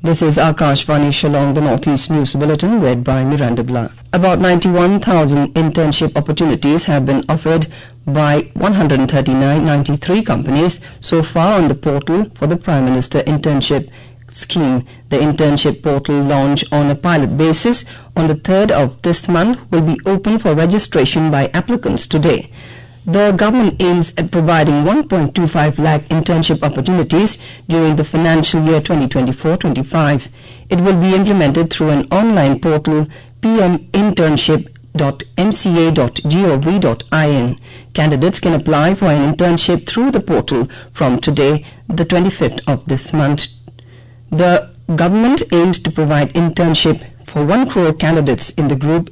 This is Akashvani Shillong, the Northeast News Bulletin, read by Miranda Blah. About 91,000 internship opportunities have been offered by 139.93 companies so far on the portal for the Prime Minister Internship Scheme. The internship portal, launched on a pilot basis on the 3rd of this month, will be open for registration by applicants today. The government aims at providing 1.25 lakh internship opportunities during the financial year 2024-25. It will be implemented through an online portal, pminternship.mca.gov.in. Candidates can apply for an internship through the portal from today, the 25th of this month. The government aims to provide internship for 1 crore candidates in the group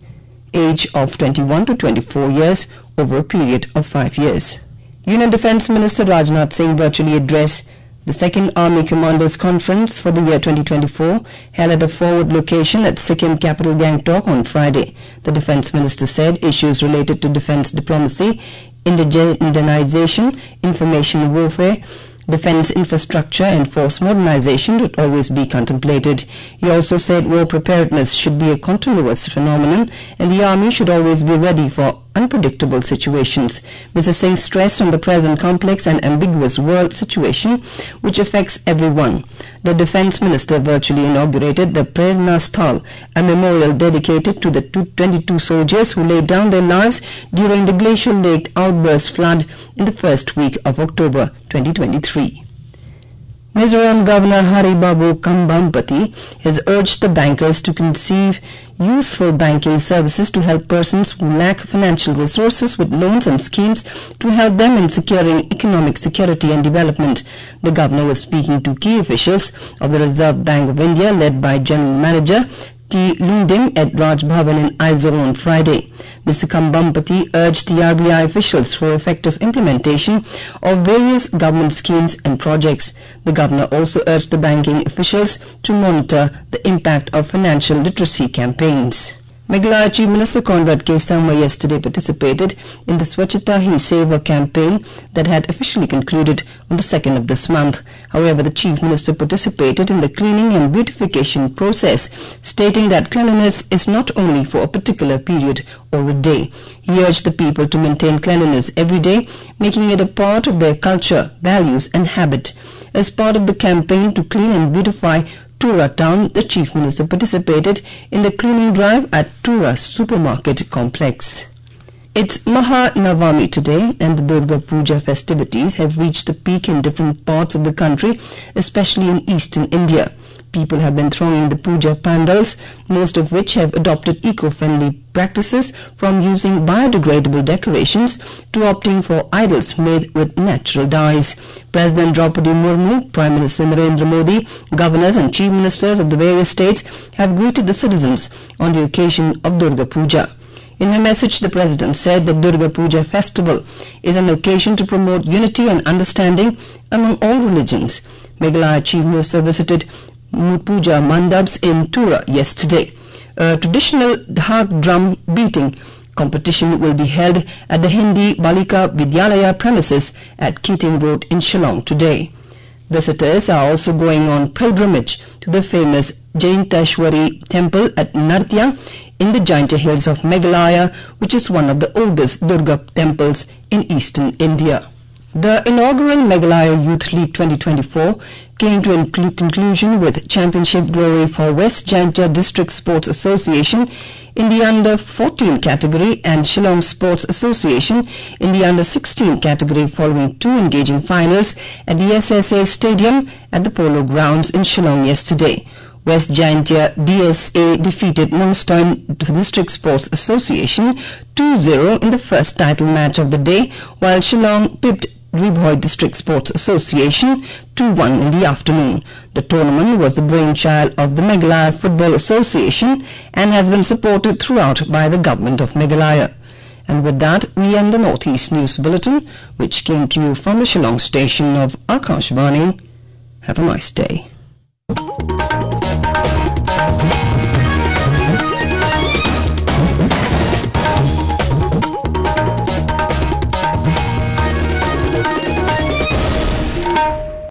age of 21 to 24 years over a period of 5 years. Union Defence Minister Rajnath Singh virtually addressed the 2nd Army Commanders Conference for the year 2024 held at a forward location at Sikkim capital Gangtok on Friday. The Defence Minister said issues related to defence diplomacy, indigenization, information warfare, defence infrastructure and force modernization would always be contemplated. He also said war preparedness should be a continuous phenomenon and the army should always be ready for unpredictable situations. Mr. Singh stressed on the present complex and ambiguous world situation which affects everyone. The Defence Minister virtually inaugurated the Prerna Sthal, a memorial dedicated to the 22 soldiers who laid down their lives during the Glacial Lake outburst flood in the first week of October 2023. Mizoram Governor Haribabu Kambhampati has urged the bankers to conceive useful banking services to help persons who lack financial resources with loans and schemes to help them in securing economic security and development. The governor was speaking to key officials of the Reserve Bank of India led by General Manager T. Lundin at Raj Bhavan in Aizawl on Friday. Mr. Kambhampati urged the RBI officials for effective implementation of various government schemes and projects. The governor also urged the banking officials to monitor the impact of financial literacy campaigns. Meghalaya Chief Minister Conrad K. Sangma yesterday participated in the Swachhata Hi Seva campaign that had officially concluded on the 2nd of this month. However, the Chief Minister participated in the cleaning and beautification process, stating that cleanliness is not only for a particular period or a day. He urged the people to maintain cleanliness every day, making it a part of their culture, values and habit. As part of the campaign to clean and beautify Tura town, the Chief Minister participated in the cleaning drive at Tura supermarket complex. It's Maha Navami today and the Durga Puja festivities have reached the peak in different parts of the country, especially in eastern India. People have been thronging the puja pandals, most of which have adopted eco-friendly practices from using biodegradable decorations to opting for idols made with natural dyes. President Draupadi Murmu, Prime Minister Narendra Modi, governors and chief ministers of the various states have greeted the citizens on the occasion of Durga Puja. In her message, the President said that Durga Puja festival is an occasion to promote unity and understanding among all religions. Meghalaya Chief Minister visited Puja Mandaps in Tura yesterday. A traditional dhak drum beating competition will be held at the Hindi Balika Vidyalaya premises at Keating Road in Shillong today. Visitors are also going on pilgrimage to the famous Jainteshwari temple at Nartyang in the Jaintia hills of Meghalaya, which is one of the oldest Durga temples in eastern India. The inaugural Meghalaya Youth League 2024 came to a conclusion with championship glory for West Jaintia District Sports Association in the under-14 category and Shillong Sports Association in the under-16 category following 2 engaging finals at the SSA Stadium at the Polo Grounds in Shillong yesterday. West Jaintia DSA defeated Nongstoin District Sports Association 2-0 in the first title match of the day, while Shillong pipped Ribhoi District Sports Association 2-1 in the afternoon. The tournament was the brainchild of the Meghalaya Football Association and has been supported throughout by the government of Meghalaya. And with that, we end the Northeast News Bulletin, which came to you from the Shillong station of Akashvani. Have a nice day.